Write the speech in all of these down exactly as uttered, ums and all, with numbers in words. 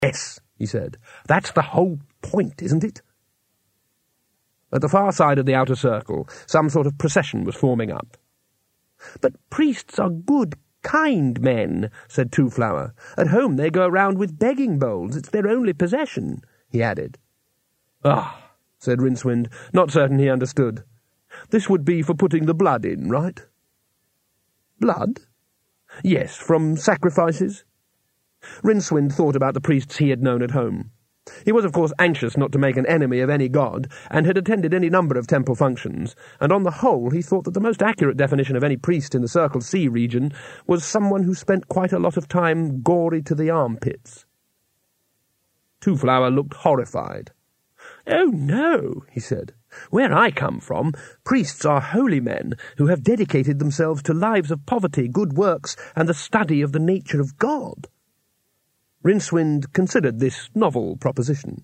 Yes, he said. That's the whole point, isn't it? At the far side of the outer circle, some sort of procession was forming up. But priests are good, kind men, said Two-Flower. At home they go around with begging bowls. It's their only possession, he added. Ah, said Rincewind, not certain he understood. This would be for putting the blood in, right? Blood? Yes, from sacrifices. Rincewind thought about the priests he had known at home. He was, of course, anxious not to make an enemy of any god, and had attended any number of temple functions, and on the whole he thought that the most accurate definition of any priest in the Circle Sea region was someone who spent quite a lot of time gory to the armpits. Two-Flower looked horrified. "Oh, no," he said. "Where I come from, priests are holy men who have dedicated themselves to lives of poverty, good works, and the study of the nature of God." Rincewind considered this novel proposition.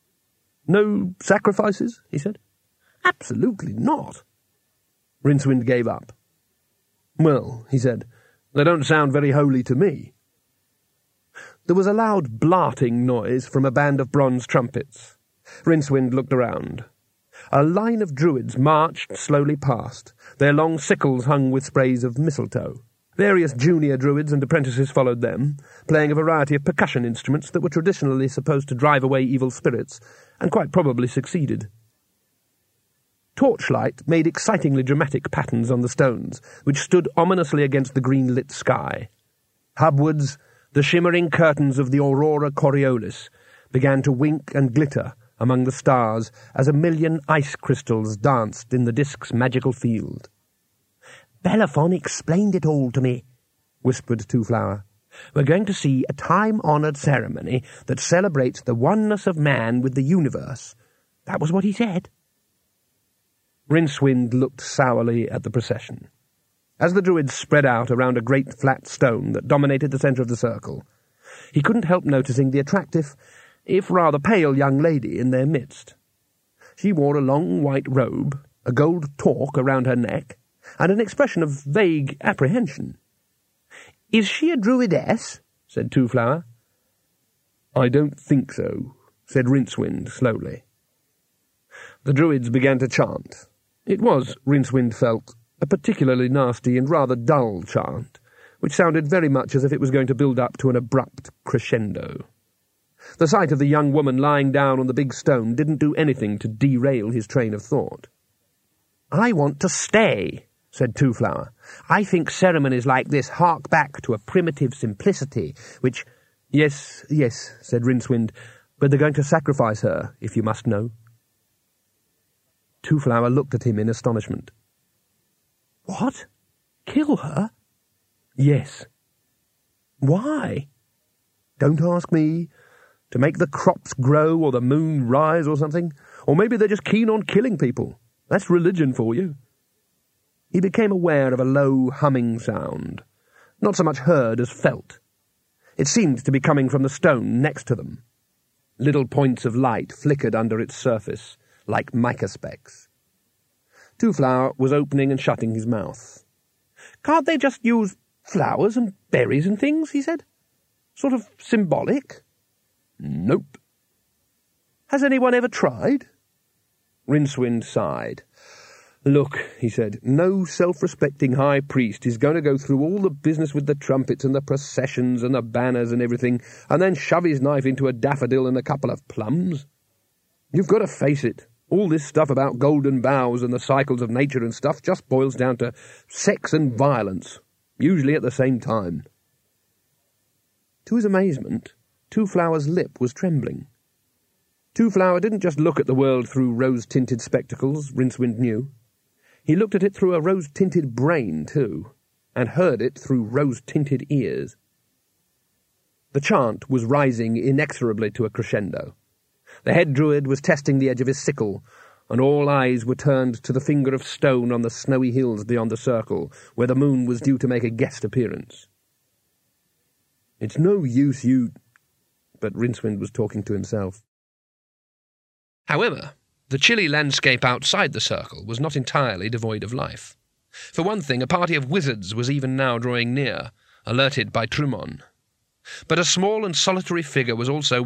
"No sacrifices?" he said. "Absolutely not." Rincewind gave up. "Well," he said, "they don't sound very holy to me." There was a loud blarting noise from a band of bronze trumpets. Rincewind looked around. A line of druids marched slowly past, their long sickles hung with sprays of mistletoe. Various junior druids and apprentices followed them, playing a variety of percussion instruments that were traditionally supposed to drive away evil spirits, and quite probably succeeded. Torchlight made excitingly dramatic patterns on the stones, which stood ominously against the green-lit sky. Hubwards, the shimmering curtains of the Aurora Coriolis began to wink and glitter among the stars as a million ice crystals danced in the disk's magical field. "Bellerophon explained it all to me," whispered Two-Flower. "We're going to see a time-honoured ceremony that celebrates the oneness of man with the universe. That was what he said." Rincewind looked sourly at the procession. As the druids spread out around a great flat stone that dominated the centre of the circle, he couldn't help noticing the attractive, if rather pale young lady in their midst. She wore a long white robe, a gold torque around her neck, and an expression of vague apprehension. "Is she a druidess?" said Two-Flower. "I don't think so," said Rincewind slowly. The druids began to chant. It was, Rincewind felt, a particularly nasty and rather dull chant, which sounded very much as if it was going to build up to an abrupt crescendo. The sight of the young woman lying down on the big stone didn't do anything to derail his train of thought. "I want to stay," said Two-Flower. "I think ceremonies like this hark back to a primitive simplicity, which—" "Yes, yes," said Rincewind, "but they're going to sacrifice her, if you must know." Two-Flower looked at him in astonishment. "What? Kill her?" "Yes." "Why?" "Don't ask me. To make the crops grow or the moon rise or something. Or maybe they're just keen on killing people. That's religion for you." He became aware of a low humming sound, not so much heard as felt. It seemed to be coming from the stone next to them. Little points of light flickered under its surface, like mica specks. Two-Flower was opening and shutting his mouth. "Can't they just use flowers and berries and things?" he said. "Sort of symbolic?" "Nope." "Has anyone ever tried?" Rincewind sighed. "Look," he said, "no self-respecting high priest is going to go through all the business with the trumpets and the processions and the banners and everything, and then shove his knife into a daffodil and a couple of plums. You've got to face it. All this stuff about golden boughs and the cycles of nature and stuff just boils down to sex and violence, usually at the same time." To his amazement, Two-Flower's lip was trembling. Two-Flower didn't just look at the world through rose-tinted spectacles, Rincewind knew. He looked at it through a rose-tinted brain, too, and heard it through rose-tinted ears. The chant was rising inexorably to a crescendo. The head druid was testing the edge of his sickle, and all eyes were turned to the finger of stone on the snowy hills beyond the circle, where the moon was due to make a guest appearance. "It's no use you—" But Rincewind was talking to himself. However, the chilly landscape outside the circle was not entirely devoid of life. For one thing, a party of wizards was even now drawing near, alerted by Trumon. But a small and solitary figure was also